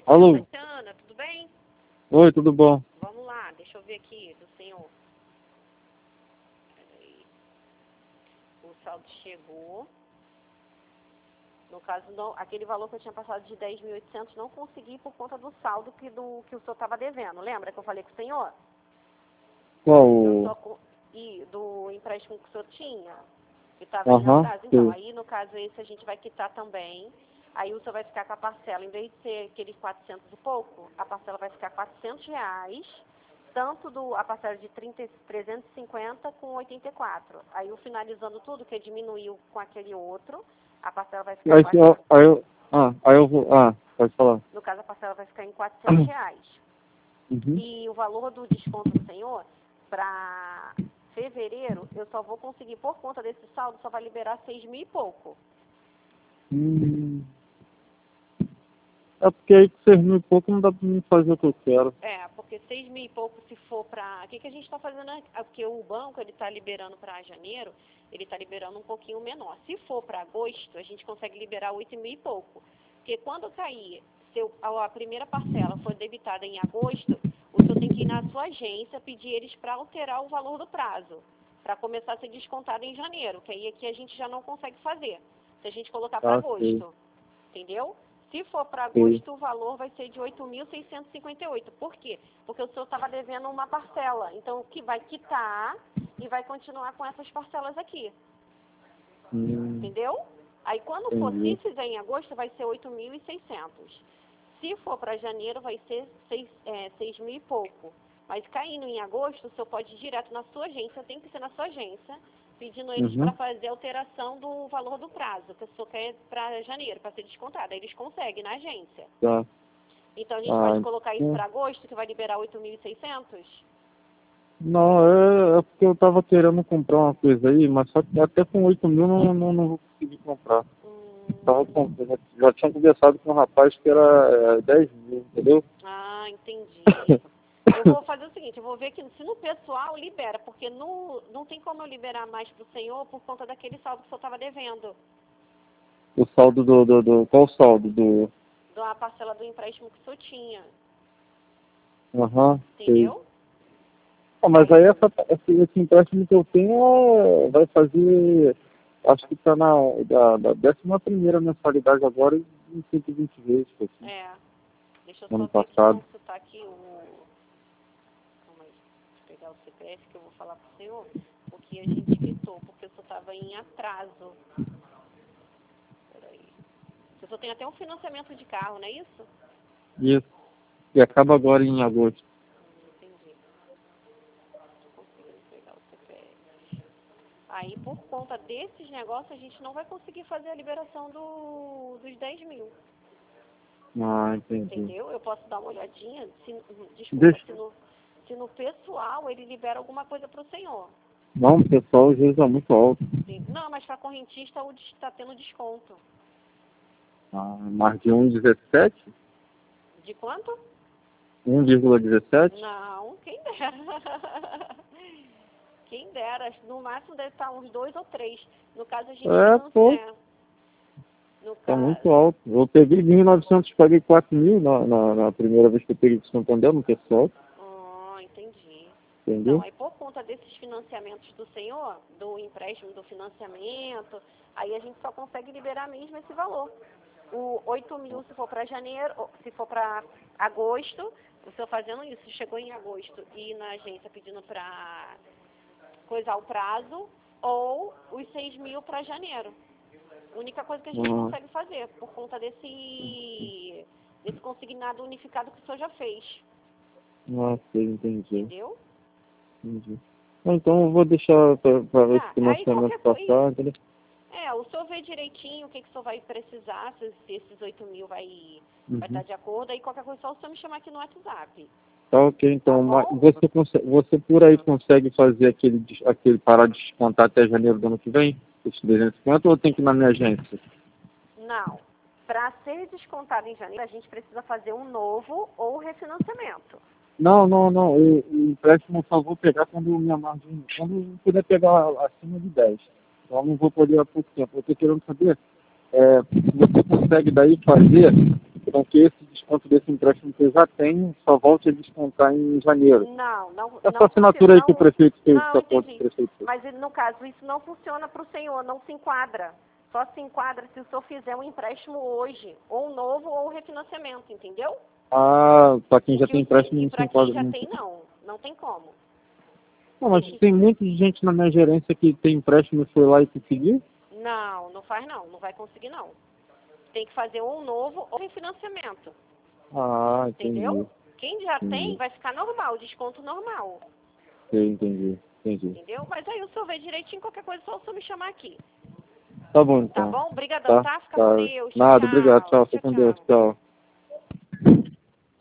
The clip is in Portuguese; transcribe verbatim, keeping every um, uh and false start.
Alô? Santana, tudo bem? Oi, tudo bom? Vamos lá, deixa eu ver aqui do senhor. Peraí. O saldo chegou. No caso, não, aquele valor que eu tinha passado de dez mil e oitocentos não consegui por conta do saldo que, do, que o senhor estava devendo. Lembra que eu falei com o senhor? Qual? Eu o- só, co- e do empréstimo que o senhor tinha, que estava em Aham, atraso. Então, sei. aí no caso esse a gente vai quitar também. Aí o senhor vai ficar com a parcela, em vez de ser aqueles quatrocentos e pouco, a parcela vai ficar quatrocentos reais, tanto do, a parcela de trinta, trezentos e cinquenta com oitenta e quatro. Aí o finalizando tudo, que diminuiu com aquele outro, a parcela vai ficar Aí, se eu- quatrocentos. aí, eu, ah, aí eu vou... Ah, pode falar. No caso, a parcela vai ficar em quatrocentos reais. Uhum. E o valor do desconto do senhor, para fevereiro, eu só vou conseguir, por conta desse saldo, só vai liberar seis mil e pouco. Hum, é porque aí com seis mil e pouco não dá pra mim fazer o que eu quero. É, porque seis mil e pouco se for para... O que, que a gente está fazendo aqui? É porque o banco, ele está liberando para janeiro, ele está liberando um pouquinho menor. Se for para agosto, a gente consegue liberar oito mil e pouco. Porque quando cair, se eu- a a primeira parcela for debitada em agosto, o senhor tem que ir na sua agência pedir eles para alterar o valor do prazo, para começar a ser descontado em janeiro, que aí aqui a gente já não consegue fazer, se a gente colocar para Ah, sei, agosto. Entendeu? Se for para sei. agosto, o valor vai ser de oito mil seiscentos e cinquenta e oito. Por quê? Porque o senhor estava devendo uma parcela. Então, o que vai quitar e vai continuar com essas parcelas aqui. Hum, Entendeu? Aí, quando for, se entendi. fizer em agosto, vai ser oito mil e seiscentos. Se for para janeiro, vai ser seis, é, seis mil e pouco. Mas caindo em agosto, o senhor pode ir direto na sua agência, tem que ser na sua agência, pedindo eles para Uhum. fazer alteração do valor do prazo, que o senhor quer para janeiro, para ser descontado. Aí eles conseguem na agência. Tá. Então a gente Ah, pode colocar isso então... para agosto, que vai liberar oito mil e seiscentos? Não, é, é porque eu tava querendo comprar uma coisa aí, mas só que até com oito mil não, não, não vou conseguir comprar. Tava Hum, com, já, já tinha conversado com um rapaz que era é, dez mil, entendeu? ah, entendi. Eu vou fazer o seguinte, eu vou ver que se no pessoal libera, porque no, não tem como eu liberar mais para o senhor por conta daquele saldo que o senhor estava devendo, O saldo do, do, do... Qual o saldo? Do... da parcela do empréstimo que o senhor tinha, Aham, sei. entendeu? Ah, mas Aí, aí essa, esse, esse empréstimo que eu tenho é, vai fazer, acho que está na da, da décima primeira mensalidade agora em cento e vinte vezes, assim, é, deixa eu só ano ver aqui então passado. se tá aqui o... Calma aí, deixa eu pegar o C P F que eu vou falar para o senhor, porque a gente quitou, porque o senhor estava em atraso. Peraí. O senhor tem até um financiamento de carro, não é isso? Isso. E acaba agora em agosto. Hum, entendi. Tô conseguindo pegar o C P F. Aí, por conta desses negócios, a gente não vai conseguir fazer a liberação do, dos dez mil. Ah, entendi. Entendeu? Eu posso dar uma olhadinha. Se, hum, desculpa, Deixa. se no, se no pessoal ele libera alguma coisa para o senhor. Não, o pessoal às vezes é muito alto. Sim. Não, mas para correntista está tendo desconto. Ah, mais de um vírgula dezessete? De quanto? um vírgula dezessete? Não, quem dera. Quem dera. No máximo deve estar uns dois ou três. No caso, a gente É, pô, financia. No tá caso. muito alto. Eu peguei mil e novecentos, paguei quatro mil na, na, na primeira vez que eu peguei de Santander, no pessoal, Ah, entendi. Então, entendeu? aí por conta desses financiamentos do senhor, do empréstimo, do financiamento, aí a gente só consegue liberar mesmo esse valor. O oito mil se for para janeiro, ou se for para agosto, o senhor fazendo isso, chegou em agosto e ir na agência pedindo para coisar o prazo, ou os seis mil para janeiro. A única coisa que a gente Ah, consegue fazer, por conta desse, desse consignado unificado que o senhor já fez. ah, sei, entendi. Entendeu? Entendi. Ah, então eu vou deixar para esse Tá, aí financiamento qualquer coisa. passar, entendeu? É, o senhor vê direitinho o que, que o senhor vai precisar, se, se esses oito mil vai, vai Uhum. estar de acordo, aí qualquer coisa só o senhor me chamar aqui no WhatsApp. Tá ok, Tá então, mas bom? você, consegue, você por aí consegue fazer aquele, des- aquele parar de descontar até janeiro do ano que vem? Esses trezentos e cinquenta ou tem que ir na minha agência? Não. Para ser descontado em janeiro, a gente precisa fazer um novo ou refinanciamento. Não, não, não. O, o empréstimo eu só vou pegar quando minha margem, quando eu puder pegar acima de dez. Então eu não vou poder há pouco tempo. Eu estou querendo saber é, se você consegue daí fazer Então que esse desconto desse empréstimo que eu já tenho só volte a descontar em janeiro. Não, não. Essa não assinatura aí não, que o prefeito fez, não, que a ponte do entendi. prefeito fez. Mas no caso, isso não funciona para o senhor, não se enquadra. Só se enquadra se o senhor fizer um empréstimo hoje, ou um novo ou um refinanciamento, entendeu? Ah, para quem já Que tem o- empréstimo E não se para quem enquadra já muito. tem, não. Não tem como. Não, mas tem muita gente na minha gerência que tem empréstimo e foi lá e conseguiu? Não, não faz não. Não vai conseguir, não. Tem que fazer um novo ou refinanciamento. Ah, entendi. Entendeu? Quem já Entendi. tem, vai ficar normal, desconto normal. Sei, entendi, entendi. Entendeu? Mas aí o senhor vê direitinho, qualquer coisa, só o senhor me chamar aqui. Tá bom, Tá então. bom? Obrigadão, Tá, tá? Fica com tá. Deus. Nada, Tchau. obrigado. Tchau, Tchau, fica com Deus. tchau. Tchau.